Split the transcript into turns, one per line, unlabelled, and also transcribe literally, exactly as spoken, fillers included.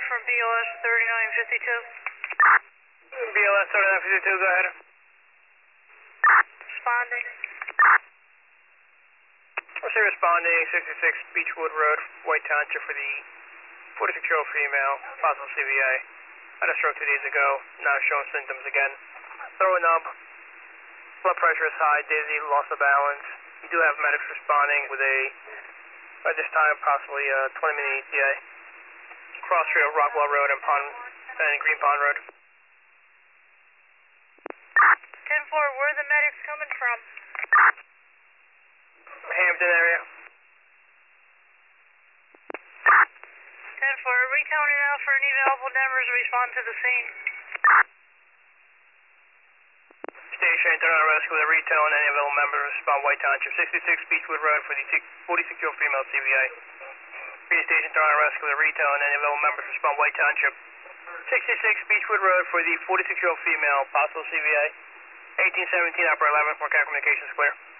from B L S thirty-nine fifty-two.
B L S thirty-nine fifty-two, go ahead.
Responding.
What's your responding? sixty-six Beechwood Road, White Township for the forty-six-year-old female, possible C V A. Had a stroke two days ago, now showing symptoms again. Throwing up, blood pressure is high, dizzy, loss of balance. You do have medics responding with a, at this time, possibly a twenty minute E T A. Cross Trail, Rockwell Road, and Pond, and Green Pond Road.
ten four, where are the medics coming from?
Hampton area.
ten four, recounting out for any available numbers to respond to the scene.
Station, internal rescue with a retail and any available members respond White Township. sixty-six Beechwood Road for the forty-six-year-old female C V A. Speed Station, internal rescue with a retail and any available members respond White Township. sixty-six Beechwood Road for the forty-six-year-old female, possible C V A. eighteen seventeen, upper eleven, for communications clear.